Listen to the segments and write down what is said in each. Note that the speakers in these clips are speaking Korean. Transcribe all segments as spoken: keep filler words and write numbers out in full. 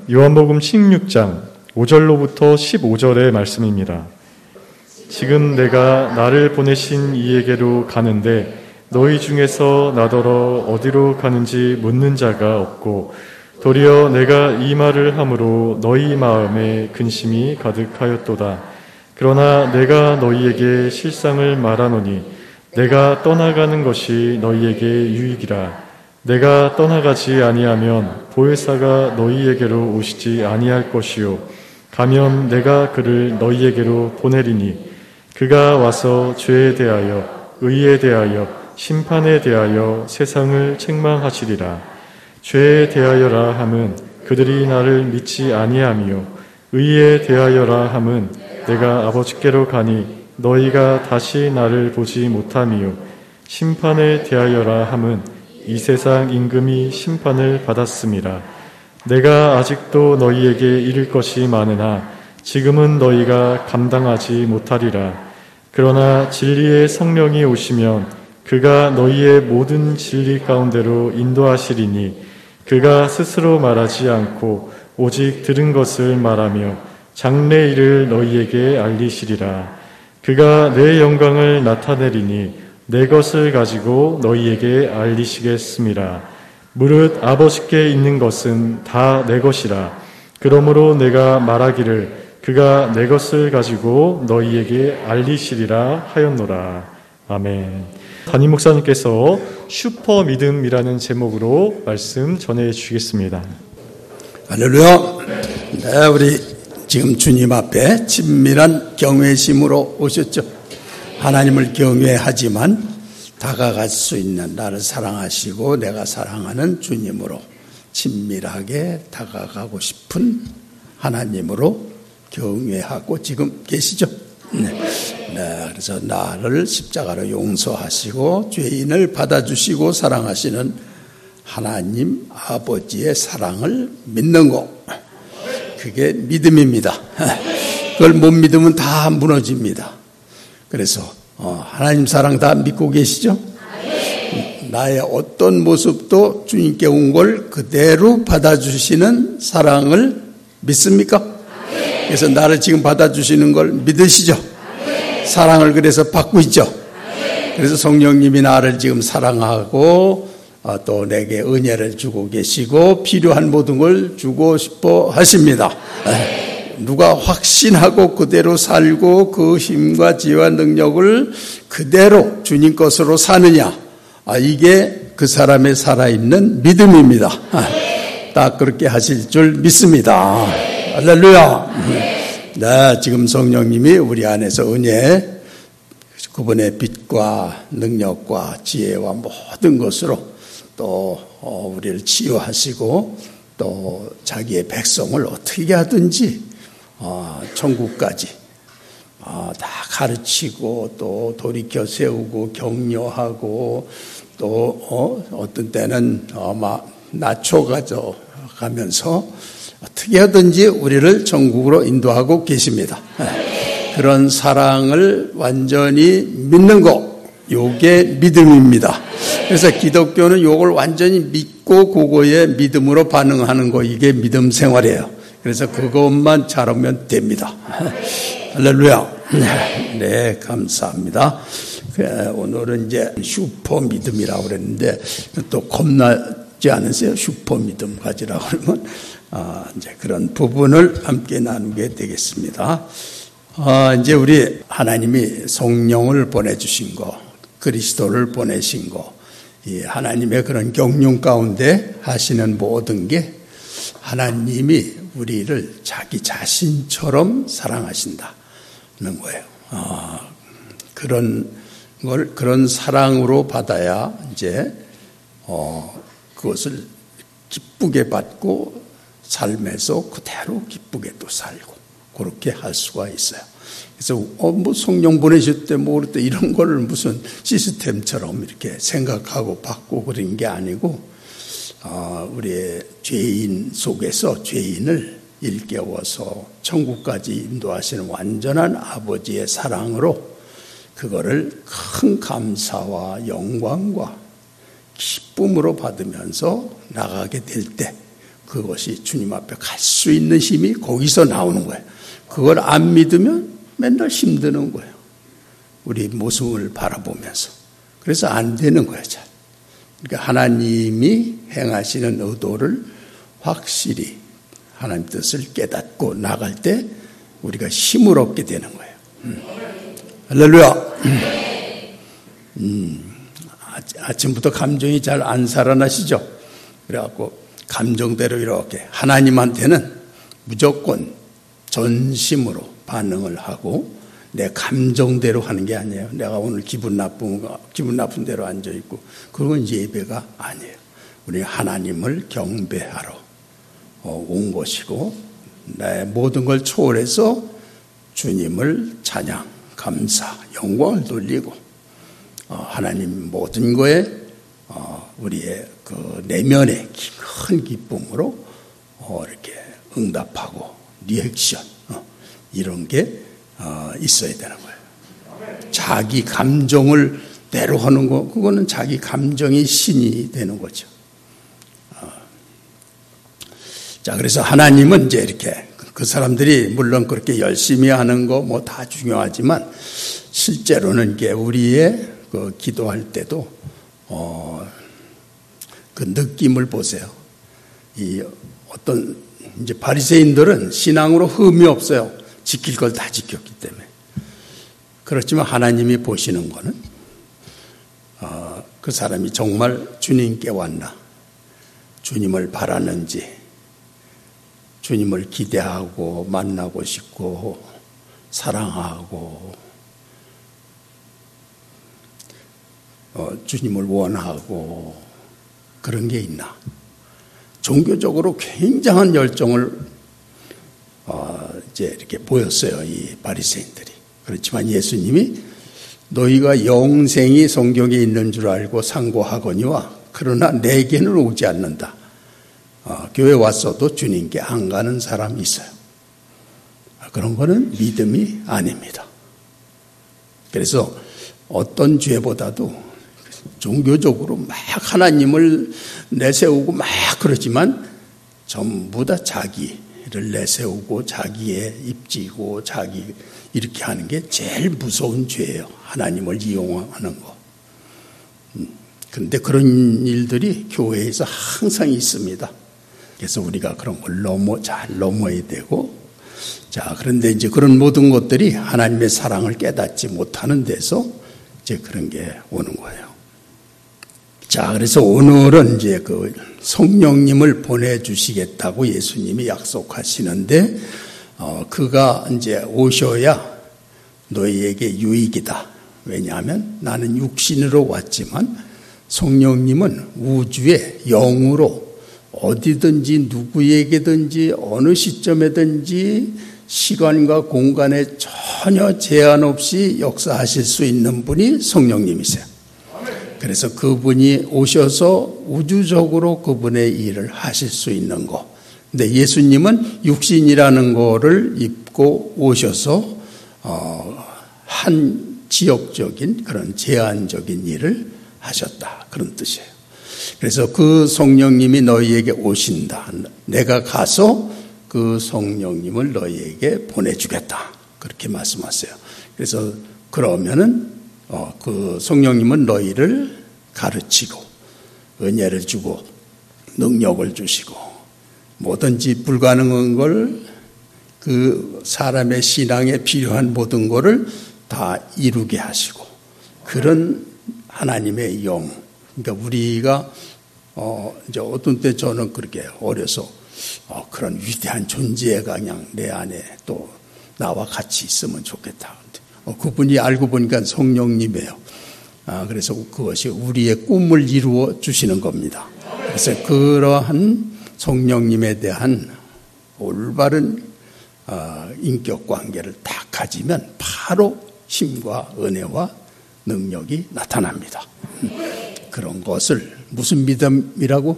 요한복음 십육 장 오 절로부터 십오 절의 말씀입니다. 지금 내가 나를 보내신 이에게로 가는데 너희 중에서 나더러 어디로 가는지 묻는 자가 없고 도리어 내가 이 말을 함으로 너희 마음에 근심이 가득하였도다. 그러나 내가 너희에게 실상을 말하노니 내가 떠나가는 것이 너희에게 유익이라. 내가 떠나가지 아니하면 보혜사가 너희에게로 오시지 아니할 것이요 가면 내가 그를 너희에게로 보내리니 그가 와서 죄에 대하여 의에 대하여 심판에 대하여 세상을 책망하시리라. 죄에 대하여라 함은 그들이 나를 믿지 아니하며 의에 대하여라 함은 내가 아버지께로 가니 너희가 다시 나를 보지 못하며 심판에 대하여라 함은 이 세상 임금이 심판을 받았음이라. 내가 아직도 너희에게 이를 것이 많으나 지금은 너희가 감당하지 못하리라. 그러나 진리의 성령이 오시면 그가 너희의 모든 진리 가운데로 인도하시리니 그가 스스로 말하지 않고 오직 들은 것을 말하며 장래 일을 너희에게 알리시리라. 그가 내 영광을 나타내리니 내 것을 가지고 너희에게 알리시겠음이라. 무릇 아버지께 있는 것은 다 내 것이라. 그러므로 내가 말하기를 그가 내 것을 가지고 너희에게 알리시리라 하였노라. 아멘. 담임 목사님께서 슈퍼 믿음이라는 제목으로 말씀 전해 주시겠습니다. 할렐루야. 네, 우리 지금 주님 앞에 친밀한 경외심으로 오셨죠. 하나님을 경외하지만 다가갈 수 있는 나를 사랑하시고 내가 사랑하는 주님으로 친밀하게 다가가고 싶은 하나님으로 경외하고 지금 계시죠. 네. 네, 그래서 나를 십자가로 용서하시고 죄인을 받아주시고 사랑하시는 하나님 아버지의 사랑을 믿는 것, 그게 믿음입니다. 그걸 못 믿으면 다 무너집니다. 그래서 어, 하나님 사랑 다 믿고 계시죠? 나의 어떤 모습도 주님께 온 걸 그대로 받아주시는 사랑을 믿습니까? 그래서 나를 지금 받아주시는 걸 믿으시죠? 사랑을 그래서 받고 있죠? 그래서 성령님이 나를 지금 사랑하고 어, 또 내게 은혜를 주고 계시고 필요한 모든 걸 주고 싶어 하십니다. 누가 확신하고 그대로 살고 그 힘과 지혜와 능력을 그대로 주님 것으로 사느냐, 아, 이게 그 사람의 살아있는 믿음입니다. 아, 딱 그렇게 하실 줄 믿습니다. 할렐루야. 네, 지금 성령님이 우리 안에서 은혜, 그분의 빛과 능력과 지혜와 모든 것으로 또 우리를 치유하시고 또 자기의 백성을 어떻게 하든지 어, 천국까지 어, 다 가르치고 또 돌이켜 세우고 격려하고 또 어, 어떤 때는 어, 막 낮춰가져 가면서 어떻게 하든지 우리를 천국으로 인도하고 계십니다. 그런 사랑을 완전히 믿는 것, 요게 믿음입니다. 그래서 기독교는 요걸 완전히 믿고 그거에 믿음으로 반응하는 거, 이게 믿음 생활이에요. 그래서 그것만 잘하면 됩니다. 할렐루야. 네, 감사합니다. 오늘은 이제 슈퍼 믿음이라고 그랬는데 또 겁나지 않으세요? 슈퍼 믿음 가지라고 그러면 아, 이제 그런 부분을 함께 나누게 되겠습니다. 아, 이제 우리 하나님이 성령을 보내주신 거, 그리스도를 보내신 거, 이 하나님의 그런 경륜 가운데 하시는 모든 게 하나님이 우리를 자기 자신처럼 사랑하신다는 거예요. 아, 그런 걸, 그런 사랑으로 받아야 이제, 어, 그것을 기쁘게 받고 삶에서 그대로 기쁘게 또 살고, 그렇게 할 수가 있어요. 그래서, 어, 뭐 성령 보내셨대, 뭐, 그랬대, 이런 거를 무슨 시스템처럼 이렇게 생각하고 받고 그런 게 아니고, 어, 우리의 죄인 속에서 죄인을 일깨워서 천국까지 인도하시는 완전한 아버지의 사랑으로 그거를 큰 감사와 영광과 기쁨으로 받으면서 나가게 될 때 그것이 주님 앞에 갈 수 있는 힘이 거기서 나오는 거예요. 그걸 안 믿으면 맨날 힘드는 거예요. 우리 모습을 바라보면서. 그래서 안 되는 거예요. 잘. 그러니까 하나님이 행하시는 의도를 확실히 하나님 뜻을 깨닫고 나갈 때 우리가 힘을 얻게 되는 거예요. 음. 할렐루야. 음. 음. 아침부터 감정이 잘 안 살아나시죠? 그래갖고 감정대로 이렇게 하나님한테는 무조건 전심으로 반응을 하고 내 감정대로 하는 게 아니에요. 내가 오늘 기분 나쁜 거, 기분 나쁜 대로 앉아 있고 그건 예배가 아니에요. 우리 하나님을 경배하러 온 것이고 내 모든 걸 초월해서 주님을 찬양, 감사, 영광을 돌리고 하나님 모든 거에 우리의 그 내면의 큰 기쁨으로 이렇게 응답하고 리액션 이런 게 있어야 되는 거예요. 자기 감정을 대로 하는 거 그거는 자기 감정이 신이 되는 거죠. 자, 그래서 하나님은 이제 이렇게 그 사람들이 물론 그렇게 열심히 하는 거 뭐 다 중요하지만 실제로는 이게 우리의 그 기도할 때도 어, 그 느낌을 보세요. 이 어떤 이제 바리새인들은 신앙으로 흠이 없어요. 지킬 걸 다 지켰기 때문에. 그렇지만 하나님이 보시는 거는 어, 그 사람이 정말 주님께 왔나, 주님을 바라는지, 주님을 기대하고 만나고 싶고 사랑하고 어, 주님을 원하고 그런 게 있나. 종교적으로 굉장한 열정을 어, 이제 이렇게 보였어요. 이 바리새인들이. 그렇지만 예수님이 너희가 영생이 성경에 있는 줄 알고 상고하거니와 그러나 내게는 오지 않는다. 어, 교회 왔어도 주님께 안 가는 사람이 있어요. 그런 거는 믿음이 아닙니다. 그래서 어떤 죄보다도 종교적으로 막 하나님을 내세우고 막 그러지만 전부 다 자기를 내세우고 자기의 입지고 자기 이렇게 하는 게 제일 무서운 죄예요. 하나님을 이용하는 거. 그런데 그런 일들이 교회에서 항상 있습니다. 그래서 우리가 그런 걸 넘어 잘 넘어야 되고, 자 그런데 이제 그런 모든 것들이 하나님의 사랑을 깨닫지 못하는 데서 이제 그런 게 오는 거예요. 자, 그래서 오늘은 이제 그 성령님을 보내주시겠다고 예수님이 약속하시는데, 어, 그가 이제 오셔야 너희에게 유익이다. 왜냐하면 나는 육신으로 왔지만 성령님은 우주의 영으로 어디든지 누구에게든지 어느 시점에든지 시간과 공간에 전혀 제한 없이 역사하실 수 있는 분이 성령님이세요. 그래서 그분이 오셔서 우주적으로 그분의 일을 하실 수 있는 거. 근데 예수님은 육신이라는 거를 입고 오셔서 어, 한 지역적인 그런 제한적인 일을 하셨다. 그런 뜻이에요. 그래서 그 성령님이 너희에게 오신다. 내가 가서 그 성령님을 너희에게 보내주겠다. 그렇게 말씀하세요. 그래서 그러면은 어, 그 성령님은 너희를 가르치고 은혜를 주고 능력을 주시고 뭐든지 불가능한 걸 그 사람의 신앙에 필요한 모든 것을 다 이루게 하시고 그런 하나님의 영. 그러니까 우리가 어, 이제 어떤 때 저는 그렇게 어려서 어, 그런 위대한 존재가 그냥 내 안에 또 나와 같이 있으면 좋겠다. 어, 그분이 알고 보니까 성령님이에요. 아, 그래서 그것이 우리의 꿈을 이루어 주시는 겁니다. 그래서 그러한 성령님에 대한 올바른 어, 인격 관계를 딱 가지면 바로 힘과 은혜와 능력이 나타납니다. 그런 것을 무슨 믿음이라고?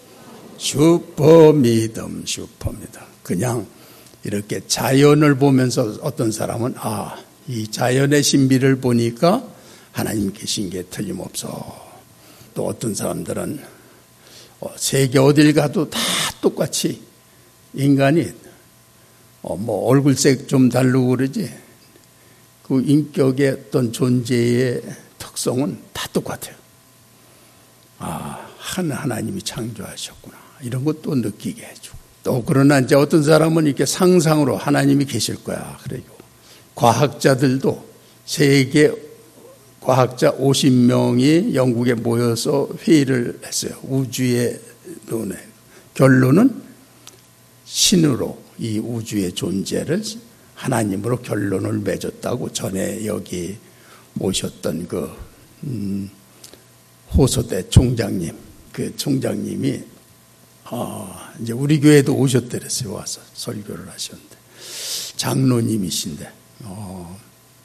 슈퍼 믿음, 슈퍼 믿음. 그냥 이렇게 자연을 보면서 어떤 사람은 아, 이 자연의 신비를 보니까 하나님 계신 게 틀림없어. 또 어떤 사람들은 세계 어딜 가도 다 똑같이 인간이 어, 뭐 얼굴색 좀 다르고 그러지 그 인격의 어떤 존재의 특성은 다 똑같아요. 아, 한 하나님이 창조하셨구나. 이런 것도 느끼게 해주고. 또 그러나 이제 어떤 사람은 이렇게 상상으로 하나님이 계실 거야. 그리고 과학자들도 세계 과학자 오십 명이 영국에 모여서 회의를 했어요. 우주의 논의. 결론은 신으로 이 우주의 존재를 하나님으로 결론을 맺었다고 전에 여기 오셨던 그 음, 호소대 총장님, 그 총장님이 어, 이제 우리 교회도 오셨더랬어요. 와서 설교를 하셨는데 장로님이신데 어,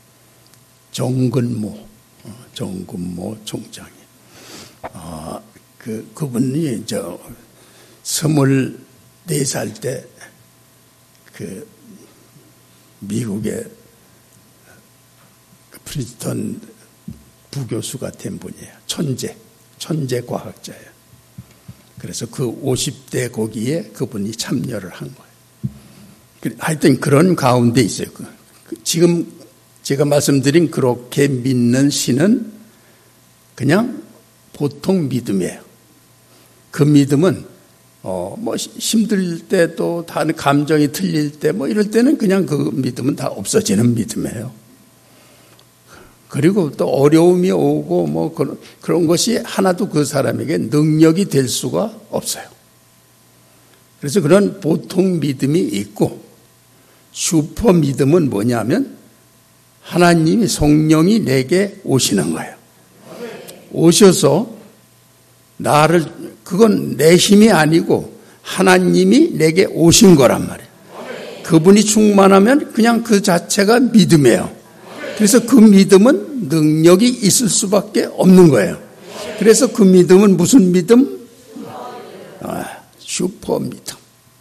정근모, 어, 정근모 총장님, 어, 그 그분이 저 스물네 살 때 그 미국의 프린스턴 부교수가 된 분이에요. 천재, 천재 과학자예요. 그래서 그 오십 대 거기에 그분이 참여를 한 거예요. 하여튼 그런 가운데 있어요. 지금 제가 말씀드린 그렇게 믿는 신은 그냥 보통 믿음이에요. 그 믿음은 어, 뭐, 힘들 때 또 다 감정이 틀릴 때 뭐 이럴 때는 그냥 그 믿음은 다 없어지는 믿음이에요. 그리고 또 어려움이 오고 뭐 그런, 그런 것이 하나도 그 사람에게 능력이 될 수가 없어요. 그래서 그런 보통 믿음이 있고 슈퍼 믿음은 뭐냐면 하나님이 성령이 내게 오시는 거예요. 오셔서 나를 그건 내 힘이 아니고 하나님이 내게 오신 거란 말이에요. 그분이 충만하면 그냥 그 자체가 믿음이에요. 그래서 그 믿음은 능력이 있을 수밖에 없는 거예요. 그래서 그 믿음은 무슨 믿음? 아, 슈퍼 믿음.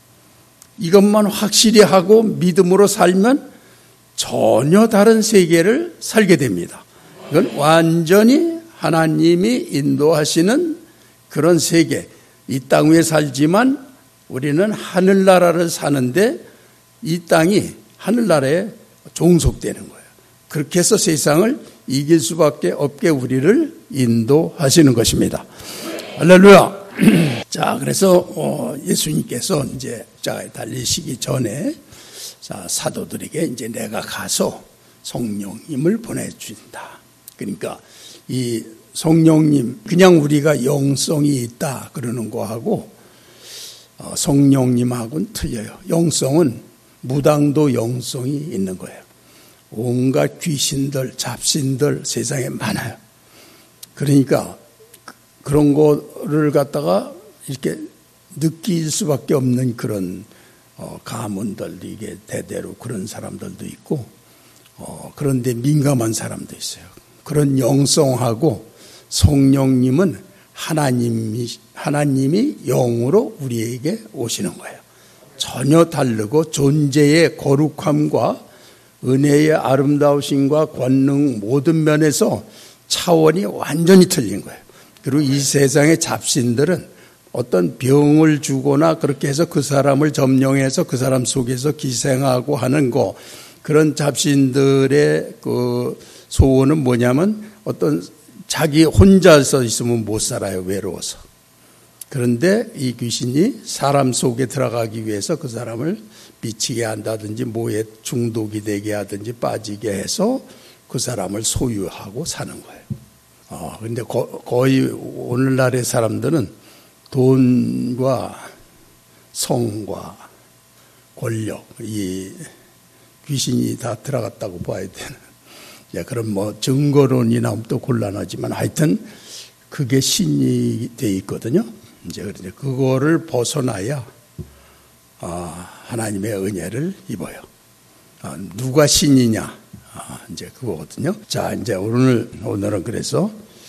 이것만 확실히 하고 믿음으로 살면 전혀 다른 세계를 살게 됩니다. 이건 완전히 하나님이 인도하시는 그런 세계, 이 땅 위에 살지만 우리는 하늘나라를 사는데 이 땅이 하늘나라에 종속되는 거예요. 그렇게 해서 세상을 이길 수밖에 없게 우리를 인도하시는 것입니다. 할렐루야. 자, 그래서 예수님께서 이제 자 달리시기 전에 자 사도들에게 이제 내가 가서 성령님을 보내준다. 그러니까 이 성령님, 그냥 우리가 영성이 있다 그러는 거하고 어, 성령님하고는 틀려요. 영성은 무당도 영성이 있는 거예요. 온갖 귀신들, 잡신들 세상에 많아요. 그러니까 그런 거를 갖다가 이렇게 느낄 수밖에 없는 그런 어, 가문들, 이게 대대로 그런 사람들도 있고 어, 그런데 민감한 사람도 있어요. 그런 영성하고 성령님은 하나님이, 하나님이 영으로 우리에게 오시는 거예요. 전혀 다르고 존재의 거룩함과 은혜의 아름다우심과 권능 모든 면에서 차원이 완전히 틀린 거예요. 그리고 이 세상의 잡신들은 어떤 병을 주거나 그렇게 해서 그 사람을 점령해서 그 사람 속에서 기생하고 하는 거, 그런 잡신들의 그 소원은 뭐냐면 어떤 자기 혼자서 있으면 못 살아요. 외로워서. 그런데 이 귀신이 사람 속에 들어가기 위해서 그 사람을 미치게 한다든지 뭐에 중독이 되게 하든지 빠지게 해서 그 사람을 소유하고 사는 거예요. 어, 근데 거, 거의 오늘날의 사람들은 돈과 성과 권력, 이 귀신이 다 들어갔다고 봐야 되는. 예, 그럼 뭐 증거론이 나오면 또 곤란하지만 하여튼 그게 신이 돼 있거든요. 이제 그런데 그거를 벗어나야 아, 하나님의 은혜를 입어요. 아, 누가 신이냐? 아, 이제 그거거든요. 자, 이제 오늘 오늘은 그래서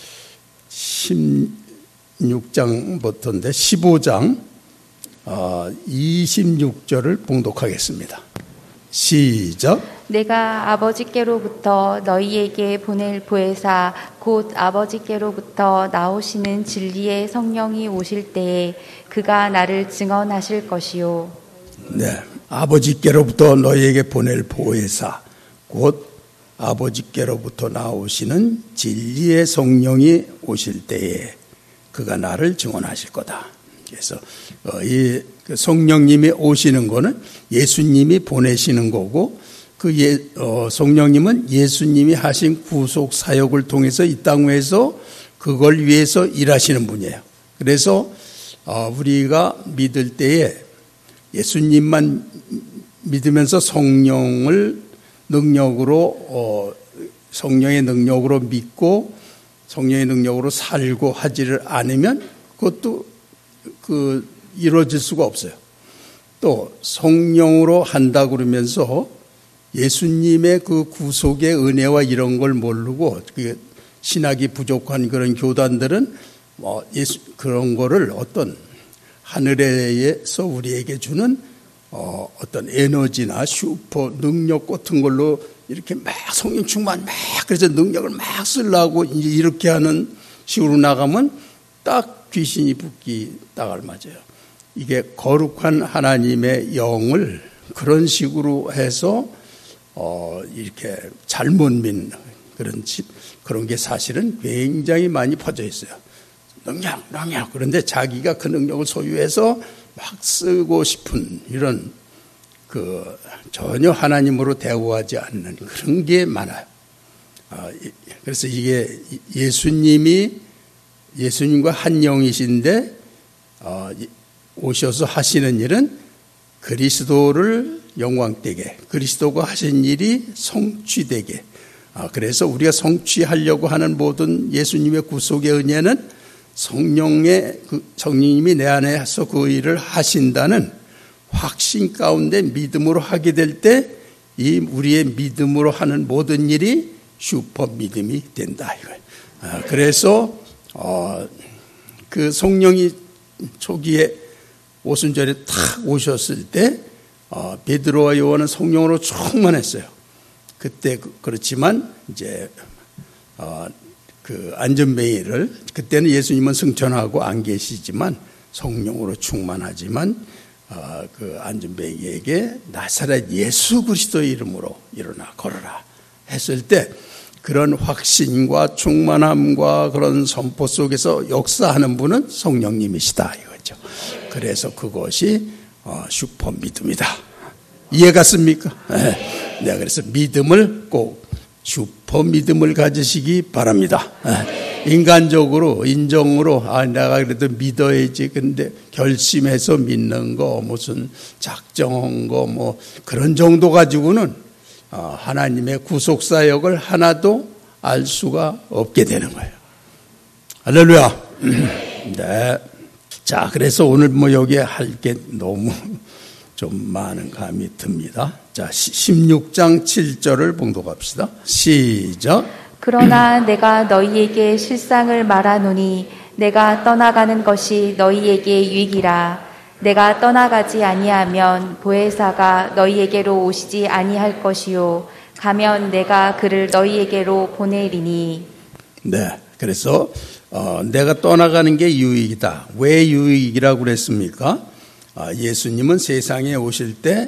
십육 장부터인데 십오 장 아, 이십육 절을 봉독하겠습니다. 시작. 내가 아버지께로부터 너희에게 보낼 보혜사 곧 아버지께로부터 나오시는 진리의 성령이 오실 때에 그가 나를 증언하실 것이요. 네, 아버지께로부터 너희에게 보낼 보혜사 곧 아버지께로부터 나오시는 진리의 성령이 오실 때에 그가 나를 증언하실 거다. 그래서 이 성령님이 오시는 거는 예수님이 보내시는 거고 그 예, 어, 성령님은 예수님이 하신 구속 사역을 통해서 이 땅에서 그걸 위해서 일하시는 분이에요. 그래서 어, 우리가 믿을 때에 예수님만 믿으면서 성령을 능력으로 어, 성령의 능력으로 믿고 성령의 능력으로 살고 하지를 않으면 그것도 그 이루어질 수가 없어요. 또 성령으로 한다 그러면서 예수님의 그 구속의 은혜와 이런 걸 모르고 그 신학이 부족한 그런 교단들은 뭐 예수 그런 거를 어떤 하늘에서 우리에게 주는 어 어떤 에너지나 슈퍼 능력 같은 걸로 이렇게 막 성령 충만 막 그래서 능력을 막 쓰려고 이제 이렇게 하는 식으로 나가면 딱 귀신이 붙기 딱 알맞아요. 이게 거룩한 하나님의 영을 그런 식으로 해서 어, 이렇게 잘못 믿는 그런 집, 그런 게 사실은 굉장히 많이 퍼져 있어요. 능력, 능력. 그런데 자기가 그 능력을 소유해서 막 쓰고 싶은 이런 그 전혀 하나님으로 대우하지 않는 그런 게 많아요. 어, 그래서 이게 예수님이 예수님과 한 영이신데 어, 오셔서 하시는 일은 그리스도를 영광되게 그리스도가 하신 일이 성취되게 그래서 우리가 성취하려고 하는 모든 예수님의 구속의 은혜는 성령의 성령님이 내 안에서 그 일을 하신다는 확신 가운데 믿음으로 하게 될 때 이 우리의 믿음으로 하는 모든 일이 슈퍼 믿음이 된다 이거예요. 그래서 어, 그 성령이 초기에 오순절에 탁 오셨을 때 어, 베드로와 요한은 성령으로 충만했어요. 그때 그, 그렇지만 이제 어, 그 안전뱅이를 그때는 예수님은 승천하고 안 계시지만 성령으로 충만하지만 어, 그 안전뱅이에게 나사렛 예수 그리스도의 이름으로 일어나 걸어라 했을 때 그런 확신과 충만함과 그런 선포 속에서 역사하는 분은 성령님이시다 이거죠. 그래서 그것이 어, 슈퍼 믿음이다. 이해 갔습니까? 네. 네, 그래서 믿음을 꼭 슈퍼 믿음을 가지시기 바랍니다. 네. 인간적으로 인정으로 아 내가 그래도 믿어야지. 근데 결심해서 믿는 거 무슨 작정한 거 뭐 그런 정도 가지고는 어, 하나님의 구속 사역을 하나도 알 수가 없게 되는 거예요. 할렐루야. 네. 자, 그래서 오늘 뭐 여기에 할 게 너무 좀 많은 감이 듭니다. 자, 십육 장 칠 절을 봉독합시다. 시작. 그러나 내가 너희에게 실상을 말하노니 내가 떠나가는 것이 너희에게 유익이라. 내가 떠나가지 아니하면 보혜사가 너희에게로 오시지 아니할 것이요 가면 내가 그를 너희에게로 보내리니. 네, 그래서 어, 내가 떠나가는 게 유익이다. 왜 유익이라고 그랬습니까? 아, 예수님은 세상에 오실 때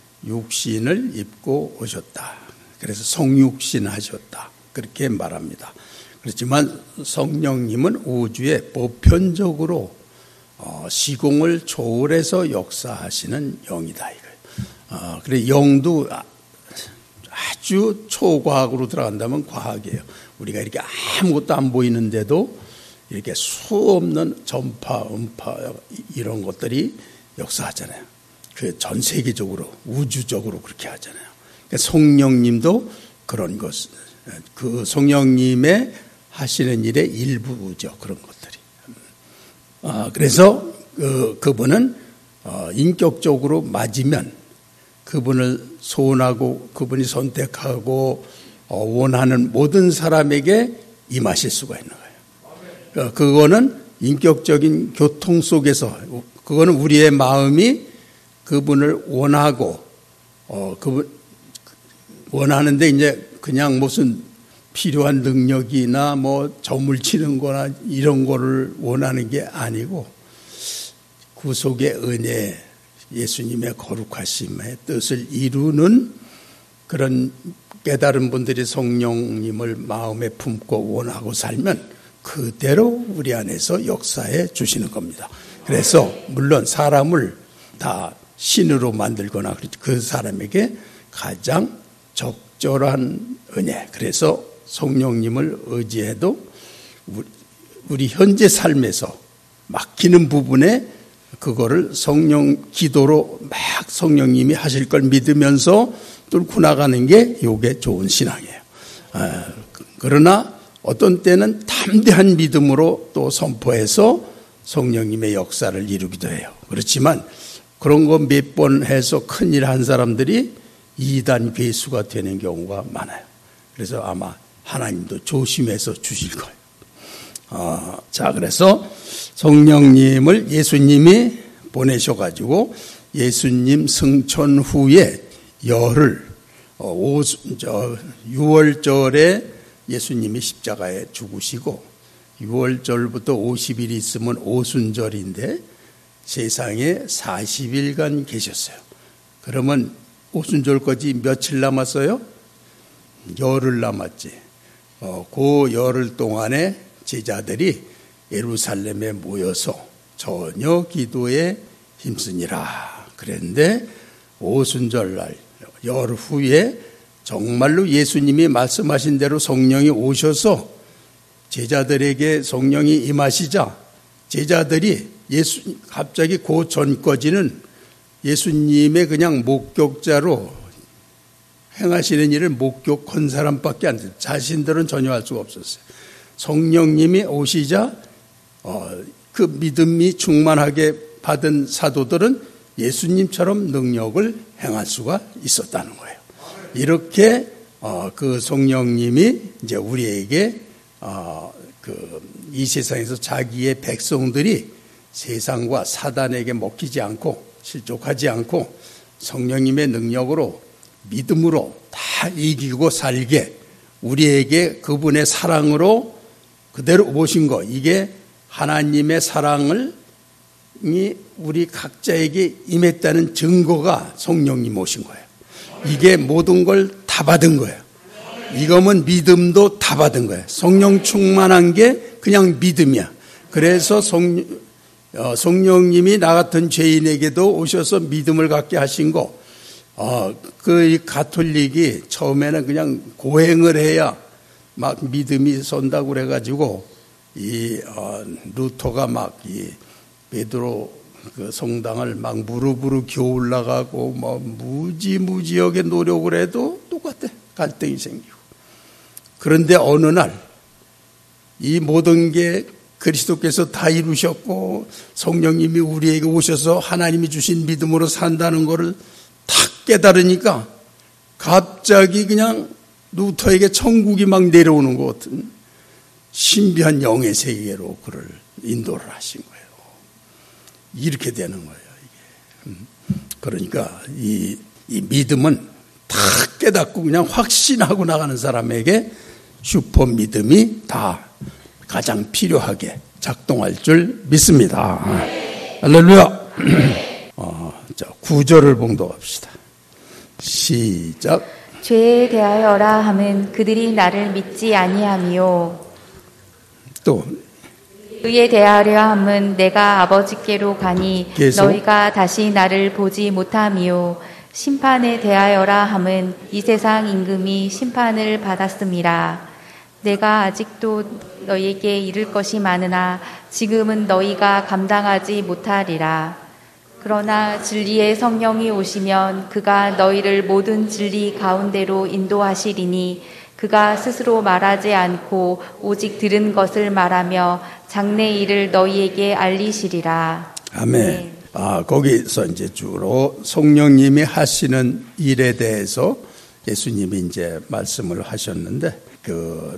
육신을 입고 오셨다. 그래서 성육신 하셨다. 그렇게 말합니다. 그렇지만 성령님은 우주에 보편적으로 어, 시공을 초월해서 역사하시는 영이다. 이거예요. 어, 그래 영도 아주 초과학으로 들어간다면 과학이에요. 우리가 이렇게 아무것도 안 보이는데도 이렇게 수없는 전파, 음파 이런 것들이 역사하잖아요. 그 전 세계적으로 우주적으로 그렇게 하잖아요. 그러니까 성령님도 그런 것, 그 성령님의 하시는 일의 일부죠. 그런 것들이. 아, 그래서 그 그분은 어, 인격적으로 맞으면 그분을 소원하고 그분이 선택하고 어, 원하는 모든 사람에게 임하실 수가 있는 거예요. 그거는 인격적인 교통 속에서 그거는 우리의 마음이 그분을 원하고 어, 그분 원하는데 이제 그냥 무슨 필요한 능력이나 뭐 점을 치는 거나 이런 거를 원하는 게 아니고 구속의 은혜, 예수님의 거룩하심의 뜻을 이루는 그런 깨달은 분들이 성령님을 마음에 품고 원하고 살면 그대로 우리 안에서 역사해 주시는 겁니다. 그래서 물론 사람을 다 신으로 만들거나 그 사람에게 가장 적절한 은혜, 그래서 성령님을 의지해도 우리 현재 삶에서 막히는 부분에 그거를 성령 기도로 막 성령님이 하실 걸 믿으면서 뚫고 나가는 게 이게 좋은 신앙이에요. 아, 그러나 어떤 때는 담대한 믿음으로 또 선포해서 성령님의 역사를 이루기도 해요. 그렇지만 그런 거 몇 번 해서 큰일 한 사람들이 이단 괴수가 되는 경우가 많아요. 그래서 아마 하나님도 조심해서 주실 거예요. 아, 자, 그래서 성령님을 예수님이 보내셔가지고 예수님 승천 후에 열흘, 오, 저, 유월절에 예수님이 십자가에 죽으시고 유월절부터 오십 일 있으면 오순절인데 세상에 사십 일간 계셨어요. 그러면 오순절까지 며칠 남았어요? 열흘 남았지. 어, 그 열흘 동안에 제자들이 예루살렘에 모여서 저녁 기도에 힘쓰니라 그랬는데 오순절날 열흘 후에 정말로 예수님이 말씀하신 대로 성령이 오셔서 제자들에게 성령이 임하시자 제자들이 예수 갑자기 그 전까지는 예수님의 그냥 목격자로 행하시는 일을 목격한 사람밖에 안 돼요. 자신들은 전혀 알 수가 없었어요. 성령님이 오시자 어, 그 믿음이 충만하게 받은 사도들은 예수님처럼 능력을 행할 수가 있었다는 거예요. 이렇게 어, 그 성령님이 이제 우리에게 어, 그 이 세상에서 자기의 백성들이 세상과 사단에게 먹히지 않고 실족하지 않고 성령님의 능력으로 믿음으로 다 이기고 살게 우리에게 그분의 사랑으로 그대로 모신 거, 이게 하나님의 사랑을 우리 각자에게 임했다는 증거가 성령님 오신 거예요. 이게 모든 걸 다 받은 거예요. 이거면 믿음도 다 받은 거예요. 성령 충만한 게 그냥 믿음이야. 그래서 성, 어, 성령님이 나 같은 죄인에게도 오셔서 믿음을 갖게 하신 거, 어, 그 가톨릭이 처음에는 그냥 고행을 해야 막 믿음이 선다고 그래가지고 이 어, 루터가 막 이 베드로 그 성당을 막 무릎으로 기어 올라가고 뭐 무지무지하게 노력을 해도 똑같아. 갈등이 생기고. 그런데 어느 날 이 모든 게 그리스도께서 다 이루셨고 성령님이 우리에게 오셔서 하나님이 주신 믿음으로 산다는 것을 탁 깨달으니까 갑자기 그냥 루터에게 천국이 막 내려오는 것 같은 신비한 영의 세계로 그를 인도를 하신 거예요. 이렇게 되는 거예요, 이게. 그러니까 이, 이 믿음은 다 깨닫고 그냥 확신하고 나가는 사람에게 슈퍼 믿음이 다 가장 필요하게 작동할 줄 믿습니다. 할렐루야. 어, 자, 구절을 봉독합시다. 시작. 죄에 대하여라 함은 그들이 나를 믿지 아니하미요. 또 의에 대하려 함은 내가 아버지께로 가니 계속. 너희가 다시 나를 보지 못하미요. 심판에 대하여라 함은 이 세상 임금이 심판을 받았음이라. 내가 아직도 너희에게 이를 것이 많으나 지금은 너희가 감당하지 못하리라. 그러나 진리의 성령이 오시면 그가 너희를 모든 진리 가운데로 인도하시리니 그가 스스로 말하지 않고 오직 들은 것을 말하며 장래 일을 너희에게 알리시리라. 아멘. 네. 아, 거기서 이제 주로 성령님이 하시는 일에 대해서 예수님이 이제 말씀을 하셨는데, 그,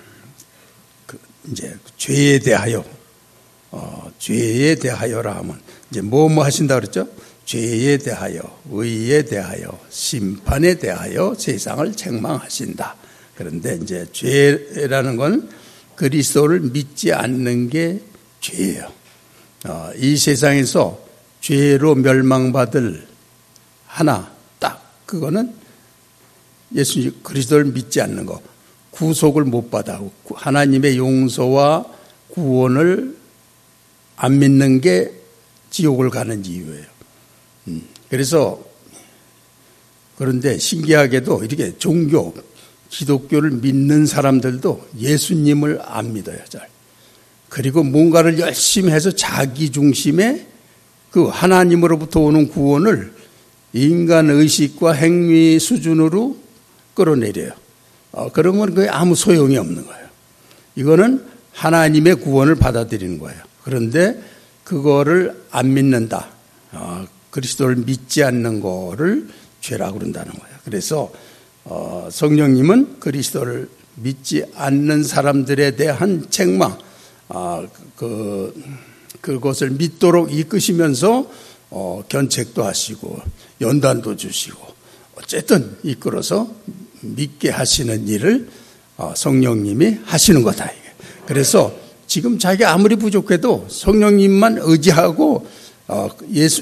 그 이제 죄에 대하여, 어, 죄에 대하여라 하면, 이제 뭐 뭐 하신다 그랬죠? 죄에 대하여, 의에 대하여, 심판에 대하여 세상을 책망하신다. 그런데 이제 죄라는 건 그리스도를 믿지 않는 게 죄예요. 어, 이 세상에서 죄로 멸망받을 하나 딱 그거는 예수 그리스도를 믿지 않는 거, 구속을 못 받아 하나님의 용서와 구원을 안 믿는 게 지옥을 가는 이유예요. 음, 그래서 그런데 신기하게도 이렇게 종교 기독교를 믿는 사람들도 예수님을 안 믿어요. 잘. 그리고 뭔가를 열심히 해서 자기 중심의 그 하나님으로부터 오는 구원을 인간 의식과 행위 수준으로 끌어내려요. 어, 그러면 그게 아무 소용이 없는 거예요. 이거는 하나님의 구원을 받아들이는 거예요. 그런데 그거를 안 믿는다. 어, 그리스도를 믿지 않는 거를 죄라고 그런다는 거예요. 그래서 어, 성령님은 그리스도를 믿지 않는 사람들에 대한 책망, 어, 그, 그것을 믿도록 이끄시면서 어, 견책도 하시고 연단도 주시고 어쨌든 이끌어서 믿게 하시는 일을 어, 성령님이 하시는 거다. 이게. 그래서 지금 자기가 아무리 부족해도 성령님만 의지하고 어, 예수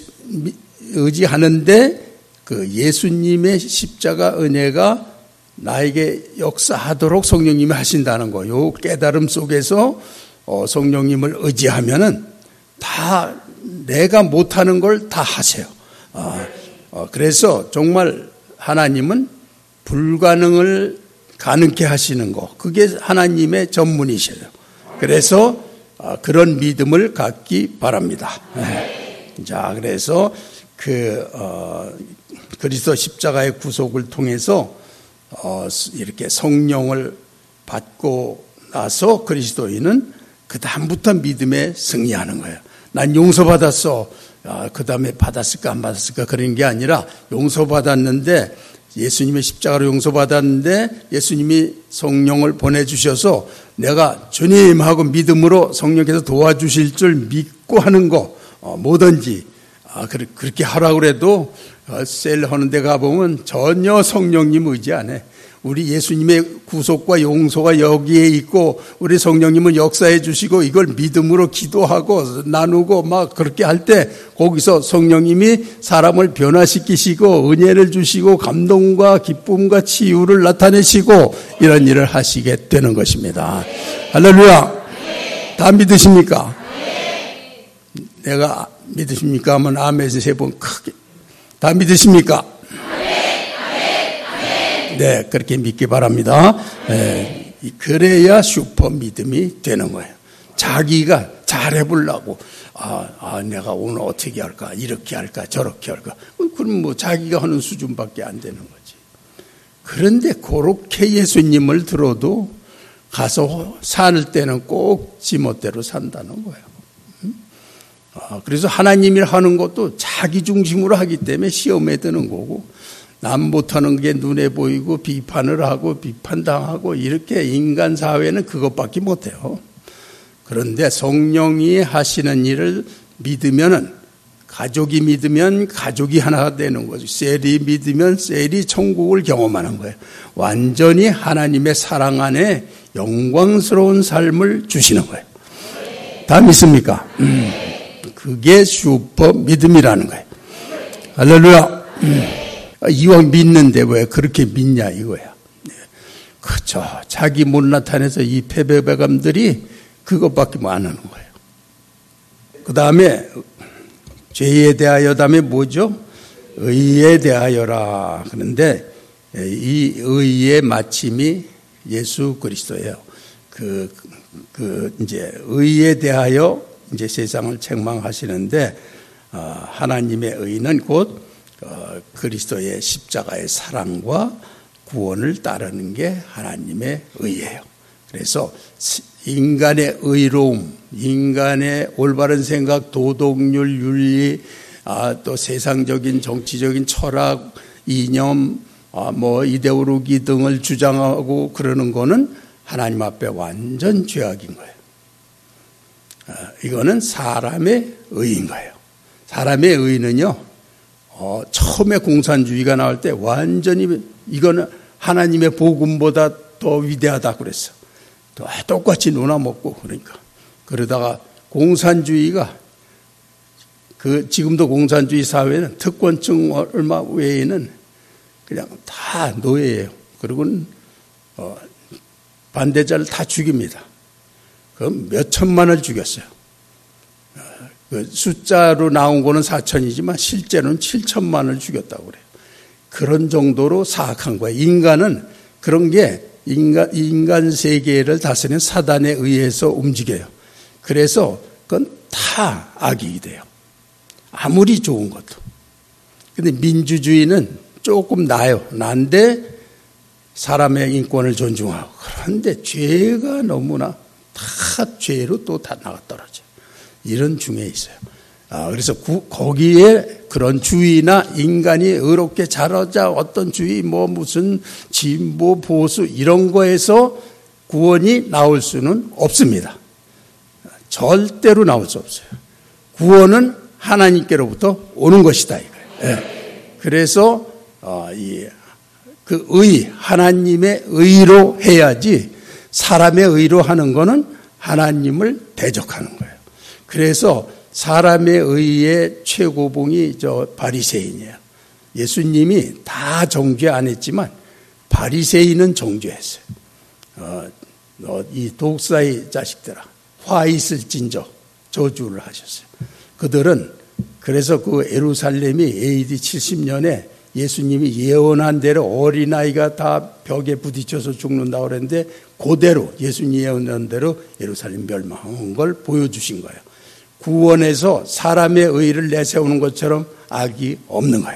의지하는데 그 예수님의 십자가 은혜가 나에게 역사하도록 성령님이 하신다는 거. 요 깨달음 속에서 어, 성령님을 의지하면은 다 내가 못하는 걸 다 하세요. 어, 어, 그래서 정말 하나님은 불가능을 가능케 하시는 거. 그게 하나님의 전문이셔요. 그래서 어, 그런 믿음을 갖기 바랍니다. 네. 자, 그래서 그 어, 그리스도 십자가의 구속을 통해서 어, 이렇게 성령을 받고 나서 그리스도인은 그 다음부터 믿음에 승리하는 거예요. 난 용서받았어. 아, 그 다음에 받았을까 안 받았을까 그런 게 아니라 용서받았는데 예수님의 십자가로 용서받았는데 예수님이 성령을 보내주셔서 내가 주님하고 믿음으로 성령께서 도와주실 줄 믿고 하는 거 어, 뭐든지 아, 그렇게 하라고 해도 어, 셀 하는 데 가보면 전혀 성령님 의지 안 해. 우리 예수님의 구속과 용서가 여기에 있고 우리 성령님은 역사해 주시고 이걸 믿음으로 기도하고 나누고 막 그렇게 할 때 거기서 성령님이 사람을 변화시키시고 은혜를 주시고 감동과 기쁨과 치유를 나타내시고 이런 일을 하시게 되는 것입니다. 할렐루야. 다 믿으십니까? 내가 믿으십니까 하면 아멘에서 세 번 크게. 다 믿으십니까? 네, 그렇게 믿기 바랍니다. 네, 그래야 슈퍼 믿음이 되는 거예요. 자기가 잘해보려고, 아, 아, 내가 오늘 어떻게 할까, 이렇게 할까, 저렇게 할까. 그럼 뭐 자기가 하는 수준밖에 안 되는 거지. 그런데 그렇게 예수님을 들어도 가서 살 때는 꼭 지멋대로 산다는 거예요. 아, 그래서 하나님이 하는 것도 자기 중심으로 하기 때문에 시험에 드는 거고, 남 못하는 게 눈에 보이고 비판을 하고 비판당하고 이렇게 인간 사회는 그것밖에 못해요. 그런데 성령이 하시는 일을 믿으면은 가족이 믿으면 가족이 하나가 되는 거죠. 셀이 믿으면 셀이 천국을 경험하는 거예요. 완전히 하나님의 사랑 안에 영광스러운 삶을 주시는 거예요. 다 믿습니까? 음, 그게 슈퍼 믿음이라는 거예요. 할렐루야. 음. 이왕 믿는데 왜 그렇게 믿냐 이거야. 그렇죠. 자기 못 나타내서 이 패배감들이 그것밖에 뭐 안 하는 거예요. 그 다음에 죄에 대하여 다음에 뭐죠? 의에 대하여라. 그런데 이 의의 마침이 예수 그리스도예요. 그, 그 이제 의에 대하여 이제 세상을 책망하시는데 어, 하나님의 의는 곧 어, 그리스도의 십자가의 사랑과 구원을 따르는 게 하나님의 의예요. 그래서 인간의 의로움, 인간의 올바른 생각, 도덕률, 윤리, 아, 또 세상적인 정치적인 철학, 이념, 아, 뭐 이데올로기 등을 주장하고 그러는 거는 하나님 앞에 완전 죄악인 거예요. 아, 이거는 사람의 의인 거예요. 사람의 의는요. 어, 처음에 공산주의가 나올 때 완전히 이거는 하나님의 복음보다 더 위대하다 그랬어. 또 똑같이 놀아먹고 그러니까. 그러다가 공산주의가 그 지금도 공산주의 사회는 특권층 얼마 외에는 그냥 다 노예예요. 그리고는 어, 반대자를 다 죽입니다. 그럼 몇 천만을 죽였어요. 어, 그 숫자로 나온 거는 사천이지만 실제로는 칠천만을 죽였다고 그래요. 그런 정도로 사악한 거예요. 인간은 그런 게 인간, 인간 세계를 다스리는 사단에 의해서 움직여요. 그래서 그건 다 악이 돼요. 아무리 좋은 것도. 근데 민주주의는 조금 나아요. 난데 사람의 인권을 존중하고. 그런데 죄가 너무나 다 죄로 또 다 나가떨어져요. 이런 중에 있어요. 아, 그래서 구, 거기에 그런 주의나 인간이 의롭게 자라자 어떤 주의, 뭐 무슨 진보, 보수 이런 거에서 구원이 나올 수는 없습니다. 절대로 나올 수 없어요. 구원은 하나님께로부터 오는 것이다 이거예요. 예. 그래서 어, 이, 그 의, 하나님의 의로 해야지 사람의 의로 하는 거는 하나님을 대적하는 거예요. 그래서 사람의 의의 최고봉이 저 바리새인이에요. 예수님이 다 정죄 안 했지만 바리새인은 정죄했어요. 어, 어, 이 독사의 자식들아, 화 있을진저 저주를 하셨어요. 그들은 그래서 그 예루살렘이 에이디 칠십 년에 예수님이 예언한 대로 어린아이가 다 벽에 부딪혀서 죽는다고 그랬는데 그대로 예수님이 예언한 대로 예루살렘 멸망한 걸 보여주신 거예요. 구원에서 사람의 의를 내세우는 것처럼 악이 없는 거예요.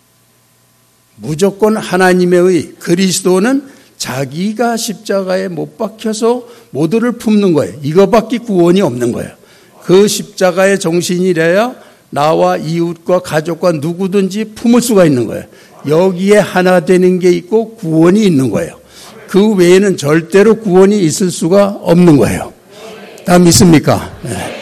무조건 하나님의 의, 그리스도는 자기가 십자가에 못 박혀서 모두를 품는 거예요. 이거밖에 구원이 없는 거예요. 그 십자가의 정신이래야 나와 이웃과 가족과 누구든지 품을 수가 있는 거예요. 여기에 하나 되는 게 있고 구원이 있는 거예요. 그 외에는 절대로 구원이 있을 수가 없는 거예요. 다 믿습니까? 네.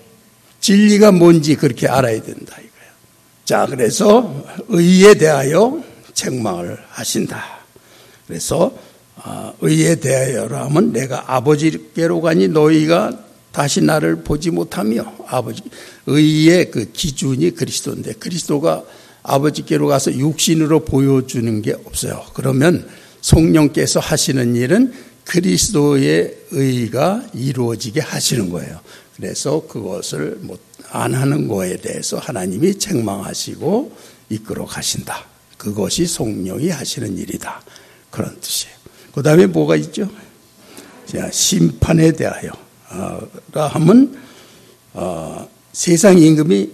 진리가 뭔지 그렇게 알아야 된다 이거예요. 자, 그래서 의에 대하여 책망을 하신다. 그래서 의에 대하여라 하면 내가 아버지께로 가니 너희가 다시 나를 보지 못하며, 아버지 의의 그 기준이 그리스도인데 그리스도가 아버지께로 가서 육신으로 보여주는 게 없어요. 그러면 성령께서 하시는 일은 그리스도의 의가 이루어지게 하시는 거예요. 그래서 그것을 안 하는 거에 대해서 하나님이 책망하시고 이끌어 가신다. 그것이 성령이 하시는 일이다. 그런 뜻이에요. 그 다음에 뭐가 있죠? 자, 심판에 대하여 라 하면 어, 세상 임금이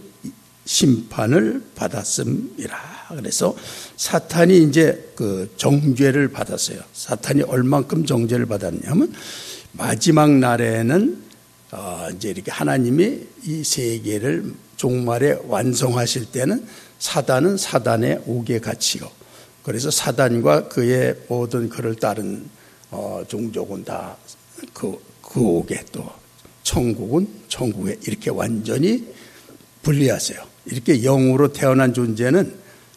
심판을 받았음이라. 그래서 사탄이 이제 그 정죄를 받았어요. 사탄이 얼만큼 정죄를 받았냐면 마지막 날에는 어, 이제 이렇게 하나님이 이 세계를 종말에 완성하실 때는 사단은 사단의 옥에 갇히고, 그래서 사단과 그의 모든 그를 따른 어, 종족은 다 그 그 옥에, 또 천국은 천국에 이렇게 완전히 분리하세요. 이렇게 영으로 태어난 존재는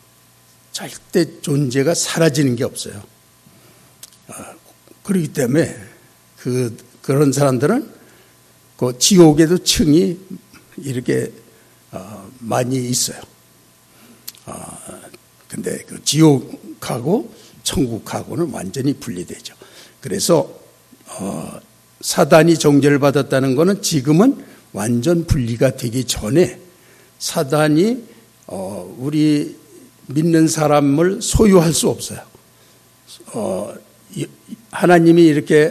절대 존재가 사라지는 게 없어요. 어, 그렇기 때문에 그 그런 사람들은 그 지옥에도 층이 이렇게 어, 많이 있어요. 어, 근데 그 지옥하고 천국하고는 완전히 분리되죠. 그래서 어, 사단이 정죄를 받았다는 것은 지금은 완전 분리가 되기 전에 사단이 어, 우리 믿는 사람을 소유할 수 없어요. 어, 하나님이 이렇게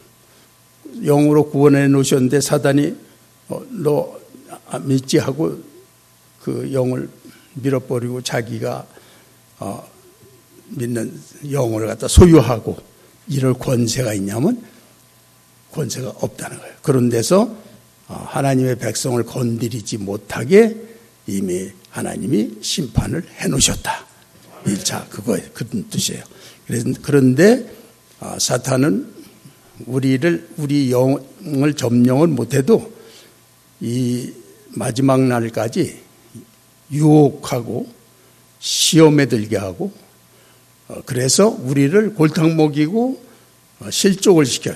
영으로 구원해 놓으셨는데 사단이 어, 너 믿지 하고 그 영을 밀어버리고 자기가 어, 믿는 영을 갖다 소유하고 이럴 권세가 있냐면 권세가 없다는 거예요. 그런 데서 하나님의 백성을 건드리지 못하게 이미 하나님이 심판을 해놓으셨다. 일 차 그거예요. 그런 뜻이에요. 그런데 사탄은 우리를 우리 영을 점령은 못해도 이 마지막 날까지 유혹하고 시험에 들게 하고, 그래서 우리를 골탕 먹이고 실족을 시켜요.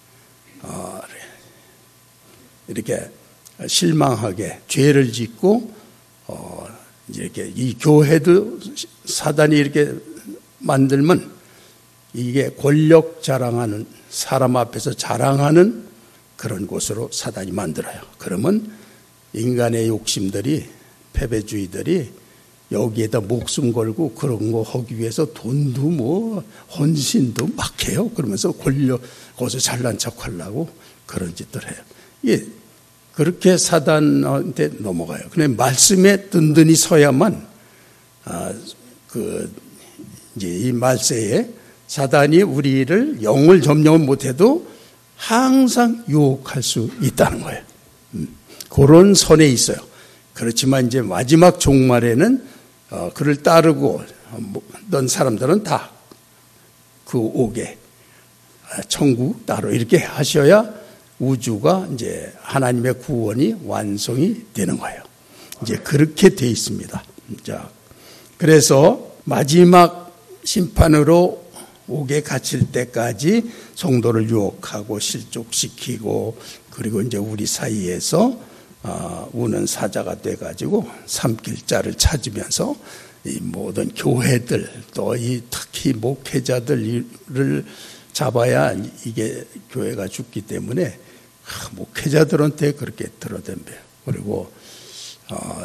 이렇게 실망하게 죄를 짓고, 이렇게 이 교회도 사단이 이렇게 만들면 이게 권력 자랑하는, 사람 앞에서 자랑하는 그런 곳으로 사단이 만들어요. 그러면 인간의 욕심들이, 패배주의들이 여기에다 목숨 걸고 그런 거 하기 위해서 돈도 뭐 헌신도 막 해요. 그러면서 권력, 거기서 잘난 척 하려고 그런 짓들 해요. 예, 그렇게 사단한테 넘어가요. 그런데 말씀에 든든히 서야만, 아, 그, 이제 이 말세에 사단이 우리를 영을 점령을 못해도 항상 유혹할 수 있다는 거예요. 음, 그런 선에 있어요. 그렇지만 이제 마지막 종말에는 어, 그를 따르고 넌 사람들은 다 그 옥에 천국 따로 이렇게 하셔야 우주가 이제 하나님의 구원이 완성이 되는 거예요. 이제 그렇게 돼 있습니다. 자, 그래서 마지막 심판으로 옥에 갇힐 때까지 성도를 유혹하고 실족시키고, 그리고 이제 우리 사이에서 어, 우는 사자가 돼가지고 삼킬자를 찾으면서 이 모든 교회들, 또 이 특히 목회자들을 잡아야 이게 교회가 죽기 때문에 목회자들한테 그렇게 들어댄대요. 그리고 어,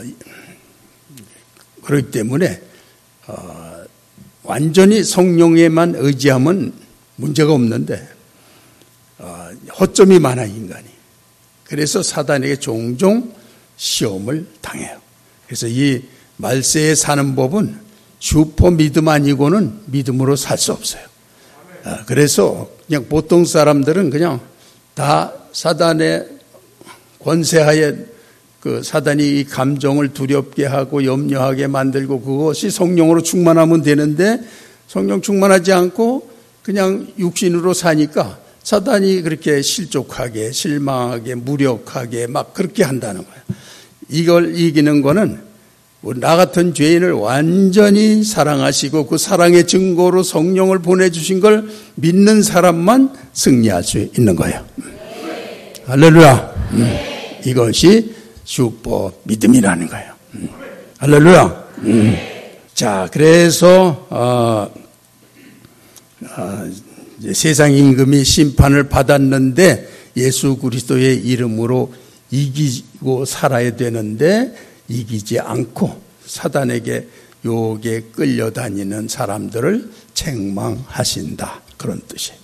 그렇기 때문에 어, 완전히 성령에만 의지하면 문제가 없는데 어, 허점이 많아 인간이. 그래서 사단에게 종종 시험을 당해요. 그래서 이 말세에 사는 법은 슈퍼 믿음 아니고는 믿음으로 살 수 없어요. 어, 그래서 그냥 보통 사람들은 그냥 다 사단의 권세하에 그 사단이 이 감정을 두렵게 하고 염려하게 만들고 그것이 성령으로 충만하면 되는데 성령 충만하지 않고 그냥 육신으로 사니까 사단이 그렇게 실족하게, 실망하게, 무력하게 막 그렇게 한다는 거예요. 이걸 이기는 거는 나 같은 죄인을 완전히 사랑하시고 그 사랑의 증거로 성령을 보내주신 걸 믿는 사람만 승리할 수 있는 거예요. 할렐루야. 음, 이것이 슈퍼 믿음이라는 거예요. 음, 할렐루야. 음. 자, 그래서 어, 어, 세상 임금이 심판을 받았는데 예수 그리스도의 이름으로 이기고 살아야 되는데 이기지 않고 사단에게 유혹에 끌려다니는 사람들을 책망하신다. 그런 뜻이에요.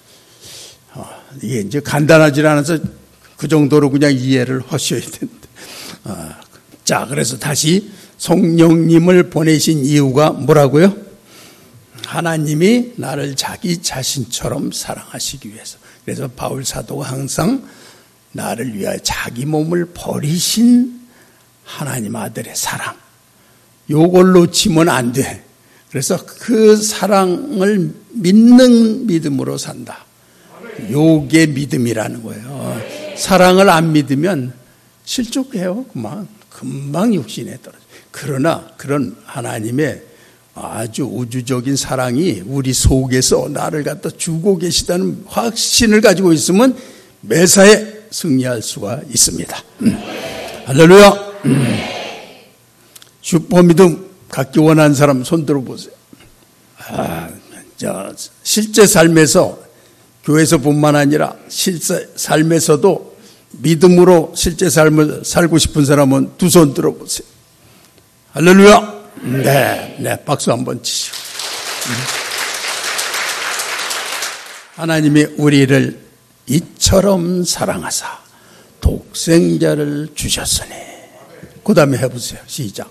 어, 이게 이제 간단하지 않아서 그 정도로 그냥 이해를 하셔야 되는데. 어, 자, 그래서 다시 성령님을 보내신 이유가 뭐라고요? 하나님이 나를 자기 자신처럼 사랑하시기 위해서. 그래서 바울 사도가 항상 나를 위하여 자기 몸을 버리신 하나님 아들의 사랑, 요걸 놓치면 안 돼. 그래서 그 사랑을 믿는 믿음으로 산다. 요게 믿음이라는 거예요. 사랑을 안 믿으면 실족해요. 그만 금방 육신에 떨어져. 그러나 그런 하나님의 아주 우주적인 사랑이 우리 속에서 나를 갖다 주고 계시다는 확신을 가지고 있으면 매사에 승리할 수가 있습니다. 음. 할렐루야. 음. 슈퍼 믿음 갖기 원하는 사람 손 들어보세요. 아, 자, 실제 삶에서 교회에서뿐만 아니라 실제 삶에서도 믿음으로 실제 삶을 살고 싶은 사람은 두 손 들어보세요. 할렐루야. 네, 네, 박수 한번 치시고. 하나님이 우리를 이처럼 사랑하사 독생자를 주셨으니. 그 다음에 해보세요. 시작.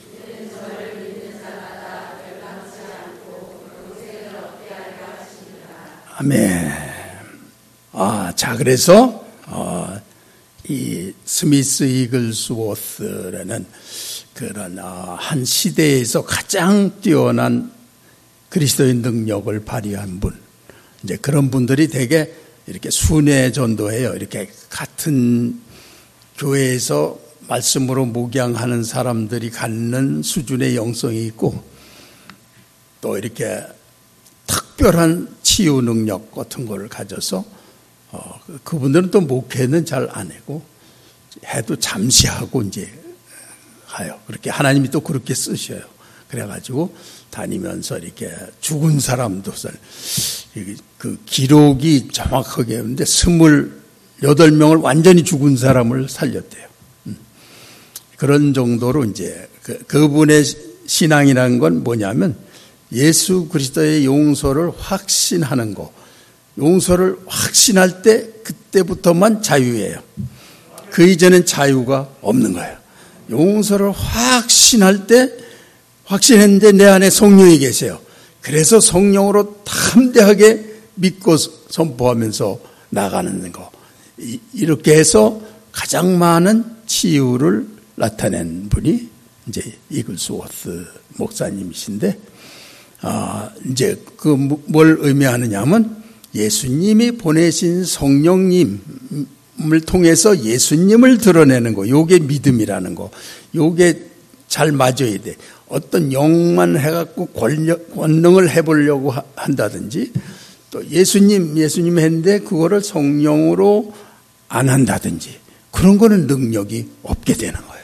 아멘. 아, 자, 그래서, 어, 이 스미스 이글스워스라는 그런, 어, 한 시대에서 가장 뛰어난 그리스도의 능력을 발휘한 분. 이제 그런 분들이 되게 이렇게 순회 전도해요. 이렇게 같은 교회에서 말씀으로 목양하는 사람들이 갖는 수준의 영성이 있고 또 이렇게 특별한 치유 능력 같은 걸 가져서 어, 그분들은 또 목회는 잘 안 하고 해도 잠시 하고 이제 가요. 그렇게 하나님이 또 그렇게 쓰셔요. 그래가지고 다니면서 이렇게 죽은 사람도 그 기록이 정확하게 했는데 스물여덟 명을 완전히 죽은 사람을 살렸대요. 그런 정도로 이제 그, 그분의 신앙이라는 건 뭐냐면 예수 그리스도의 용서를 확신하는 거. 용서를 확신할 때 그때부터만 자유예요. 그 이전엔 자유가 없는 거예요. 용서를 확신할 때 확신했는데 내 안에 성령이 계세요. 그래서 성령으로 담대하게 믿고 선포하면서 나가는 거. 이렇게 해서 가장 많은 치유를 나타낸 분이 이제 이글스워스 목사님이신데, 아, 이제 그 뭘 의미하느냐면 예수님이 보내신 성령님을 통해서 예수님을 드러내는 거. 요게 믿음이라는 거. 요게 잘 맞아야 돼. 어떤 영만 해갖고 권력, 권능을 해보려고 한다든지 또 예수님, 예수님 했는데 그거를 성령으로 안 한다든지 그런 거는 능력이 없게 되는 거예요.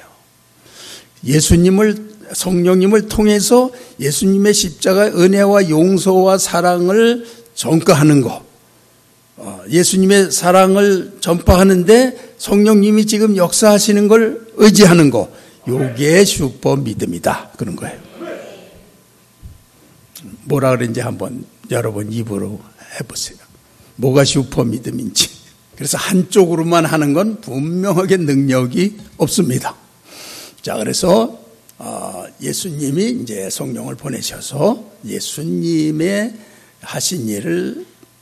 예수님을, 성령님을 통해서 예수님의 십자가의 은혜와 용서와 사랑을 전가하는 거. 예수님의 사랑을 전파하는데 성령님이 지금 역사하시는 걸 의지하는 거. 요게 슈퍼 믿음이다. 그런 거예요. 뭐라 그랬는지 한번 여러분 입으로 해보세요. 뭐가 슈퍼 믿음인지. 그래서 한쪽으로만 하는 건 분명하게 능력이 없습니다. 자, 그래서 예수님이 이제 성령을 보내셔서 예수님의 하신 일을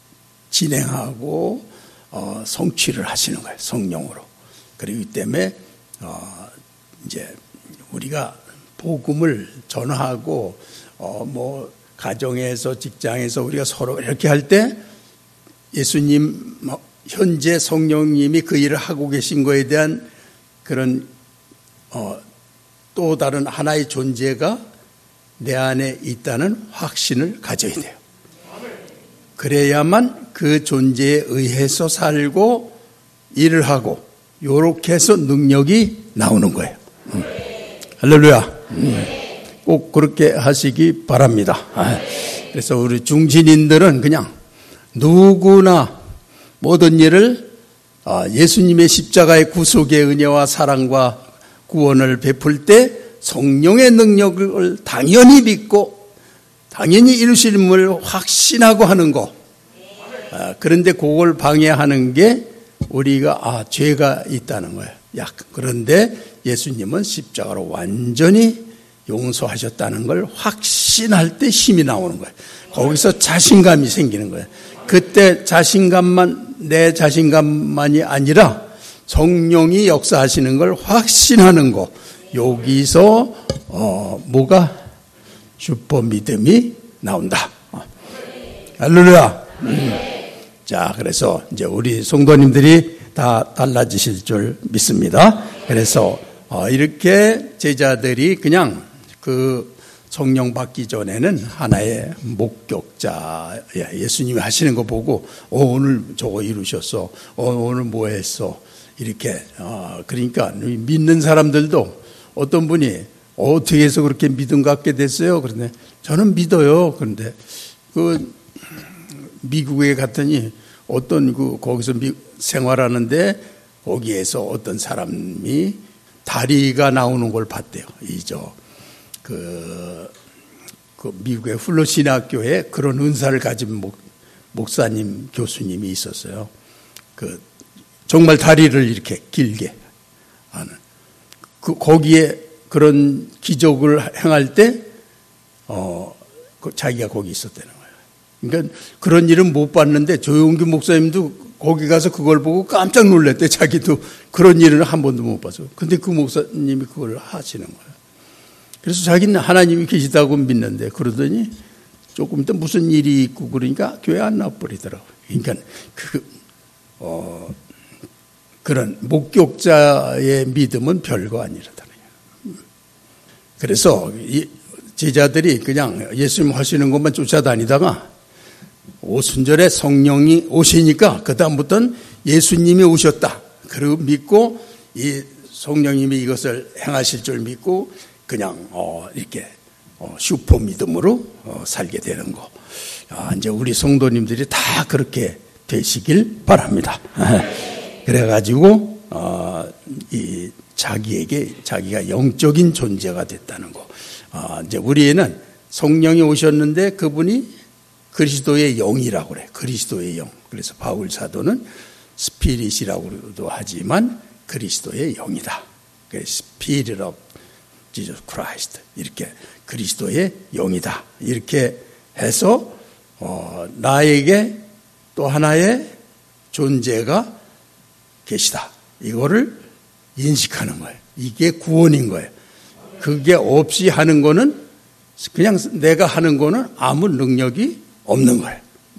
진행하고 성취를 하시는 거예요. 성령으로. 그렇기 때문에 이제 우리가 복음을 전하고 어 뭐 가정에서 직장에서 우리가 서로 이렇게 할 때 예수님 현재 성령님이 그 일을 하고 계신 거에 대한 그런 어 또 다른 하나의 존재가 내 안에 있다는 확신을 가져야 돼요. 그래야만 그 존재에 의해서 살고 일을 하고 요렇게 해서 능력이 나오는 거예요. 음. 할렐루야. 음. 꼭 그렇게 하시기 바랍니다. 아, 그래서 우리 중신인들은 그냥 누구나 모든 일을 예수님의 십자가의 구속의 은혜와 사랑과 구원을 베풀 때 성령의 능력을 당연히 믿고 당연히 이루심을 확신하고 하는 거. 아, 그런데 그걸 방해하는 게 우리가 아 죄가 있다는 거예요. 야, 그런데 예수님은 십자가로 완전히 용서하셨다는 걸 확신할 때 힘이 나오는 거예요. 거기서 자신감이 생기는 거예요. 그때 자신감만 내 자신감만이 아니라 성령이 역사하시는 걸 확신하는 거. 여기서 어, 뭐가 슈퍼 믿음이 나온다. 할렐루야. 음. 자, 그래서 이제 우리 성도님들이 다 달라지실 줄 믿습니다. 그래서 어, 이렇게 제자들이 그냥 그 성령 받기 전에는 하나의 목격자, 예수님이 하시는 거 보고 어, 오늘 저거 이루셨어, 어, 오늘 뭐 했어, 이렇게. 어, 그러니까 믿는 사람들도 어떤 분이 어떻게 해서 그렇게 믿음 갖게 됐어요? 그런데 저는 믿어요. 그런데 그 미국에 갔더니 어떤 그 거기서 미, 생활하는데 거기에서 어떤 사람이 다리가 나오는 걸 봤대요. 이저 그, 그 미국의 훌러신학교에 그런 은사를 가진 목, 목사님 교수님이 있었어요. 그 정말 다리를 이렇게 길게 하는 그 거기에 그런 기적을 행할 때 어 그 자기가 거기 있었다는 거예요. 그러니까 그런 일은 못 봤는데 조용기 목사님도 거기 가서 그걸 보고 깜짝 놀랐대. 자기도 그런 일은 한 번도 못 봤어. 근데 그 목사님이 그걸 하시는 거예요. 그래서 자기는 하나님이 계시다고 믿는데 그러더니 조금 있다 무슨 일이 있고 그러니까 교회 안 나와버리더라고요. 그러니까 그, 어, 그런 목격자의 믿음은 별거 아니라다. 그래서 이 제자들이 그냥 예수님 하시는 것만 쫓아다니다가 오순절에 성령이 오시니까 그다음부터는 예수님이 오셨다. 그리고 믿고 이 성령님이 이것을 행하실 줄 믿고 그냥 어 이렇게 어 슈퍼 믿음으로 어 살게 되는 거. 아, 이제 우리 성도님들이 다 그렇게 되시길 바랍니다. 그래가지고 어, 이 자기에게 자기가 영적인 존재가 됐다는 거. 어, 이제 우리는 성령이 오셨는데 그분이 그리스도의 영이라고 그래. 그리스도의 영. 그래서 바울 사도는 스피릿이라고도 하지만 그리스도의 영이다. Spirit of Jesus Christ. 이렇게 그리스도의 영이다. 이렇게 해서 어, 나에게 또 하나의 존재가 계시다. 이거를 인식하는 거예요. 이게 구원인 거예요. 그게 없이 하는 거는 그냥 내가 하는 거는 아무 능력이 없는 거예요.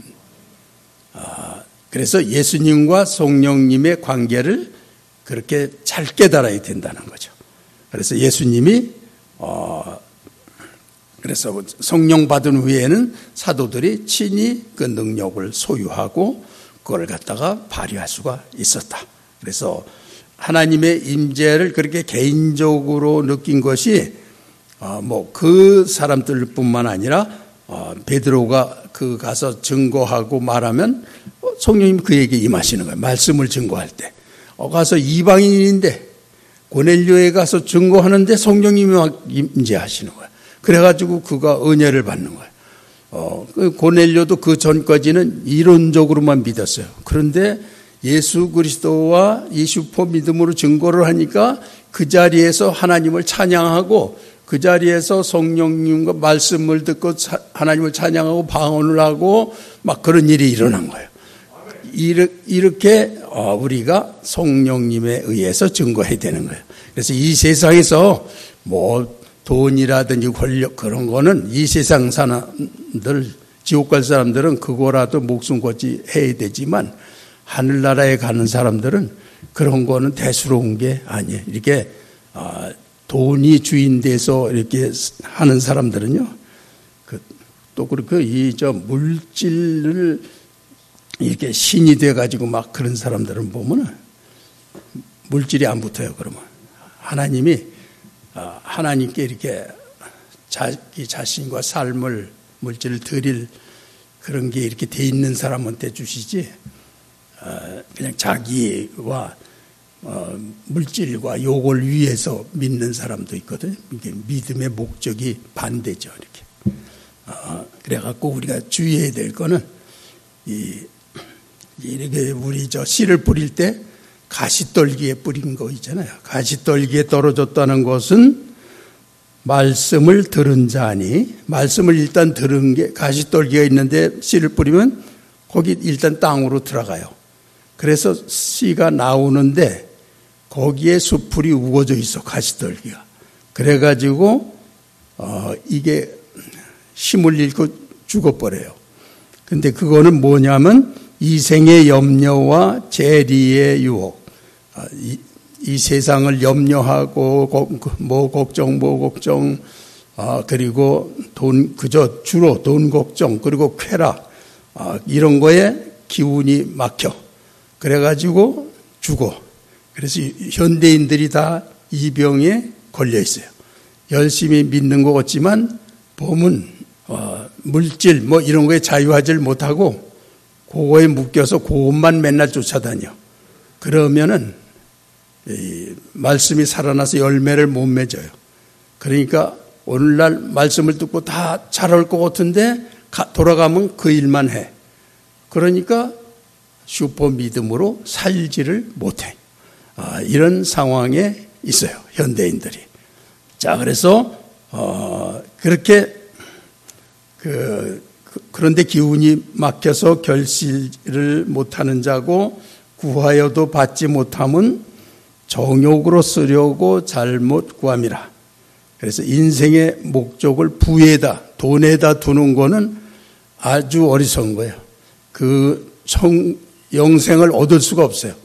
아, 그래서 예수님과 성령님의 관계를 그렇게 잘 깨달아야 된다는 거죠. 그래서 예수님이 어, 그래서 성령 받은 후에는 사도들이 친히 그 능력을 소유하고 그걸 갖다가 발휘할 수가 있었다. 그래서 하나님의 임재를 그렇게 개인적으로 느낀 것이 어, 뭐 그 사람들뿐만 아니라 어, 베드로가 그 가서 증거하고 말하면 성령님이 그에게 임하시는 거예요. 말씀을 증거할 때 어, 가서 이방인인데 고넬료에 가서 증거하는데 성령님이 임재하시는 거예요. 그래가지고 그가 은혜를 받는 거예요. 어, 그 고넬료도 그 전까지는 이론적으로만 믿었어요. 그런데 예수 그리스도와 이 슈퍼 믿음으로 증거를 하니까 그 자리에서 하나님을 찬양하고 그 자리에서 성령님과 말씀을 듣고 하나님을 찬양하고 방언을 하고 막 그런 일이 일어난 거예요. 이렇게 우리가 성령님에 의해서 증거해야 되는 거예요. 그래서 이 세상에서 뭐 돈이라든지 권력 그런 거는 이 세상 사람들 지옥 갈 사람들은 그거라도 목숨 걸지 해야 되지만 하늘나라에 가는 사람들은 그런 거는 대수로운 게 아니에요. 이렇게 돈이 주인 돼서 이렇게 하는 사람들은요. 또 그렇고 이 저 물질을 이렇게 신이 돼 가지고 막 그런 사람들은 보면은 물질이 안 붙어요. 그러면 하나님이 하나님께 이렇게 자기 자신과 삶을 물질을 드릴 그런 게 이렇게 돼 있는 사람한테 주시지 그냥 자기와 물질과 요걸 위해서 믿는 사람도 있거든요. 이게 믿음의 목적이 반대죠. 이렇게 그래갖고 우리가 주의해야 될 거는 이 이렇게 우리 저 씨를 뿌릴 때 가시떨기에 뿌린 거 있잖아요. 가시떨기에 떨어졌다는 것은 말씀을 들은 자니 말씀을 일단 들은 게 가시떨기가 있는데 씨를 뿌리면 거기 일단 땅으로 들어가요. 그래서 씨가 나오는데 거기에 수풀이 우거져 있어. 가시떨기가. 그래가지고 어 이게 힘을 잃고 죽어버려요. 근데 그거는 뭐냐면 이생의 염려와 재리의 유혹, 이, 이 세상을 염려하고 뭐 걱정 뭐 걱정, 아, 그리고 돈 그저 주로 돈 걱정 그리고 쾌락 아, 이런 거에 기운이 막혀. 그래가지고 죽어. 그래서 현대인들이 다 이 병에 걸려 있어요. 열심히 믿는 것 같지만 보면 어, 물질 뭐 이런 거에 자유하지를 못하고 그거에 묶여서 그것만 맨날 쫓아다녀. 그러면은 이 말씀이 살아나서 열매를 못 맺어요. 그러니까 오늘날 말씀을 듣고 다 잘할 것 같은데 돌아가면 그 일만 해. 그러니까 슈퍼 믿음으로 살지를 못해. 아, 이런 상황에 있어요. 현대인들이. 자, 그래서 어, 그렇게 그 그런데 기운이 막혀서 결실을 못하는 자고 구하여도 받지 못함은 정욕으로 쓰려고 잘못 구함이라. 그래서 인생의 목적을 부에다 돈에다 두는 거는 아주 어리석은 거예요. 그 청, 영생을 얻을 수가 없어요.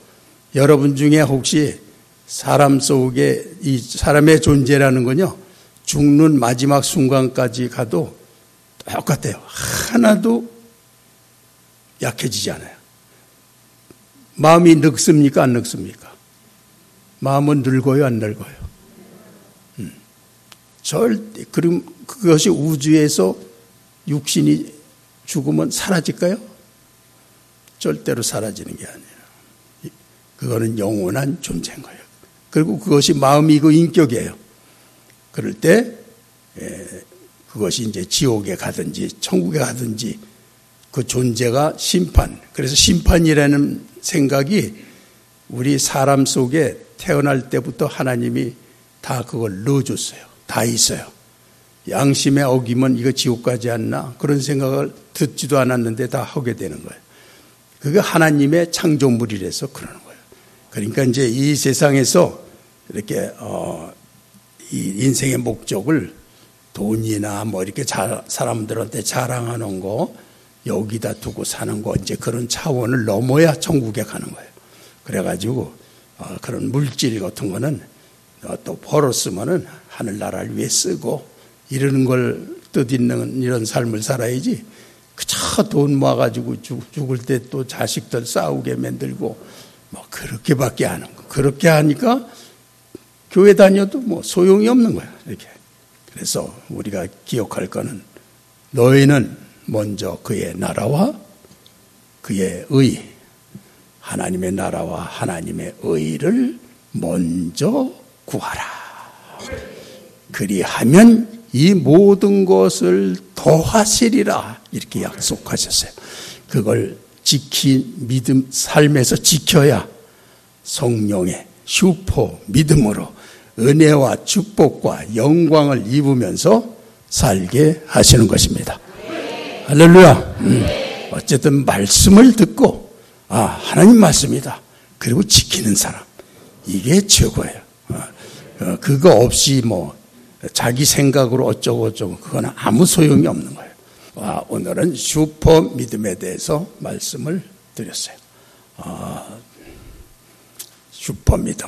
여러분 중에 혹시 사람 속에 이 사람의 존재라는 건요, 죽는 마지막 순간까지 가도 똑같아요. 하나도 약해지지 않아요. 마음이 늙습니까? 안 늙습니까? 마음은 늙어요? 안 늙어요? 음. 절대, 그럼 그것이 우주에서 육신이 죽으면 사라질까요? 절대로 사라지는 게 아니에요. 그거는 영원한 존재인 거예요. 그리고 그것이 마음이고 인격이에요. 그럴 때 그것이 이제 지옥에 가든지 천국에 가든지 그 존재가 심판. 그래서 심판이라는 생각이 우리 사람 속에 태어날 때부터 하나님이 다 그걸 넣어줬어요. 다 있어요. 양심에 어기면 이거 지옥 가지 않나? 그런 생각을 듣지도 않았는데 다 하게 되는 거예요. 그게 하나님의 창조물이라서 그러는 거예요. 그러니까 이제 이 세상에서 이렇게 어, 이 인생의 목적을 돈이나 뭐 이렇게 자, 사람들한테 자랑하는 거, 여기다 두고 사는 거, 이제 그런 차원을 넘어야 천국에 가는 거예요. 그래가지고 어, 그런 물질 같은 거는 어, 또 벌었으면은 하늘나라를 위해 쓰고 이러는 걸 뜻있는 이런 삶을 살아야지. 그저 돈 모아가지고 죽, 죽을 때 또 자식들 싸우게 만들고 뭐 그렇게밖에 안 하는 거. 그렇게 하니까 교회 다녀도 뭐 소용이 없는 거야. 이렇게. 그래서 우리가 기억할 거는 너희는 먼저 그의 나라와 그의 의, 하나님의 나라와 하나님의 의를 먼저 구하라. 그리하면 이 모든 것을 더하시리라. 이렇게 약속하셨어요. 그걸 지키 믿음 삶에서 지켜야 성령의 슈퍼 믿음으로 은혜와 축복과 영광을 입으면서 살게 하시는 것입니다. 할렐루야. 음. 어쨌든 말씀을 듣고 아 하나님 말씀이다. 그리고 지키는 사람. 이게 최고예요. 어, 그거 없이 뭐 자기 생각으로 어쩌고 어쩌고 그건 아무 소용이 없는 거예요. 아, 오늘은 슈퍼 믿음에 대해서 말씀을 드렸어요. 아, 슈퍼 믿음.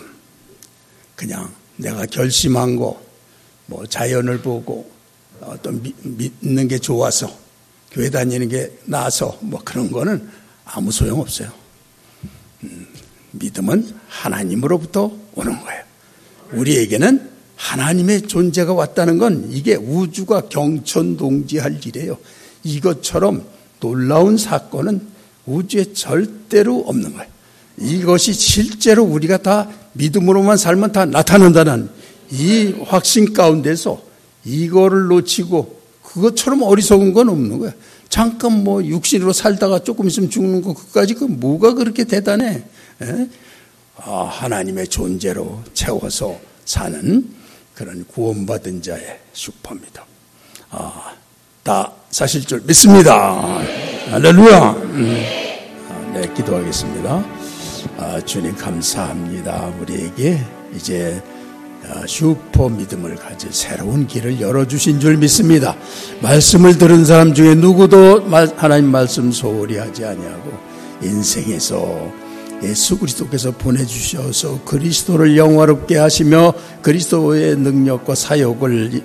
그냥 내가 결심한 거, 뭐 자연을 보고 어떤 미, 믿는 게 좋아서 교회 다니는 게 나아서 뭐 그런 거는 아무 소용 없어요. 음, 믿음은 하나님으로부터 오는 거예요. 우리에게는 하나님의 존재가 왔다는 건 이게 우주가 경천동지할 일이에요. 이것처럼 놀라운 사건은 우주에 절대로 없는 거예요. 이것이 실제로 우리가 다 믿음으로만 살면 다 나타난다는 이 확신 가운데서 이거를 놓치고 그것처럼 어리석은 건 없는 거야. 잠깐 뭐 육신으로 살다가 조금 있으면 죽는 거 그까지 그 뭐가 그렇게 대단해? 에? 아, 하나님의 존재로 채워서 사는 그런 구원받은 자의 슈퍼입니다. 아, 다 사실 줄 믿습니다. 할렐루야. 음. 아, 네, 기도하겠습니다. 아, 주님 감사합니다. 우리에게 이제 슈퍼 믿음을 가질 새로운 길을 열어주신 줄 믿습니다. 말씀을 들은 사람 중에 누구도 하나님 말씀 소홀히 하지 아니하고 인생에서 예수 그리스도께서 보내주셔서 그리스도를 영화롭게 하시며 그리스도의 능력과 사역을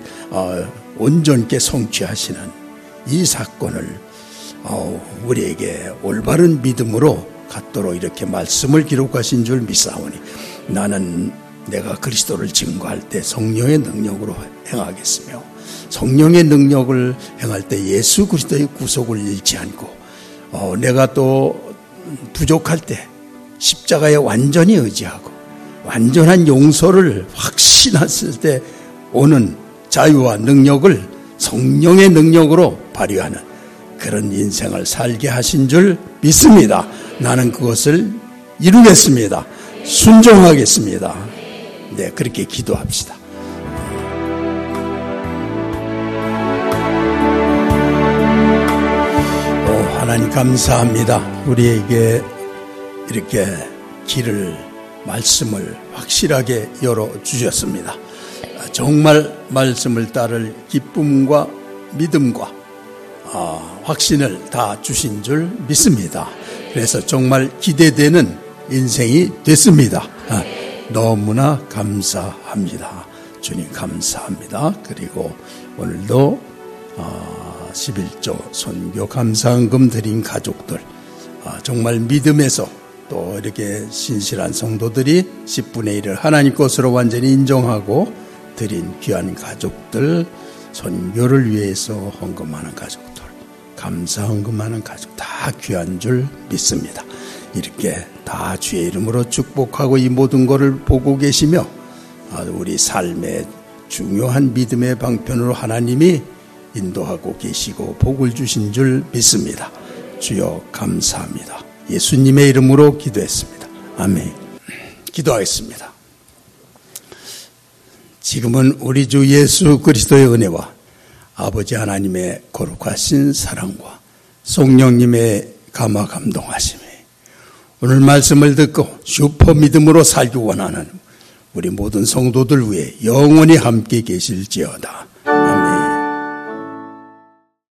온전케 성취하시는 이 사건을 우리에게 올바른 믿음으로 갖도록 이렇게 말씀을 기록하신 줄 믿사오니 나는 내가 그리스도를 증거할 때 성령의 능력으로 행하겠으며 성령의 능력을 행할 때 예수 그리스도의 구속을 잃지 않고 어, 내가 또 부족할 때 십자가에 완전히 의지하고 완전한 용서를 확신했을 때 오는 자유와 능력을 성령의 능력으로 발휘하는 그런 인생을 살게 하신 줄 믿습니다. 나는 그것을 이루겠습니다. 순종하겠습니다. 네, 그렇게 기도합시다. 오, 하나님 감사합니다. 우리에게 이렇게 길을, 말씀을 확실하게 열어주셨습니다. 정말 말씀을 따를 기쁨과 믿음과 아, 확신을 다 주신 줄 믿습니다. 그래서 정말 기대되는 인생이 됐습니다. 아, 너무나 감사합니다. 주님 감사합니다. 그리고 오늘도 어, 십일조 선교 감사헌금 드린 가족들, 아, 정말 믿음에서 또 이렇게 신실한 성도들이 십분의 일을 하나님 것으로 완전히 인정하고 드린 귀한 가족들, 선교를 위해서 헌금하는 가족들, 감사 헌금하는 가족 다 귀한 줄 믿습니다. 이렇게 다 주의 이름으로 축복하고 이 모든 것을 보고 계시며 우리 삶의 중요한 믿음의 방편으로 하나님이 인도하고 계시고 복을 주신 줄 믿습니다. 주여 감사합니다. 예수님의 이름으로 기도했습니다. 아멘. 기도하겠습니다. 지금은 우리 주 예수 그리스도의 은혜와 아버지 하나님의 거룩하신 사랑과 성령님의 감화 감동하심이 오늘 말씀을 듣고 슈퍼 믿음으로 살기 원하는 우리 모든 성도들 위해 영원히 함께 계실지어다.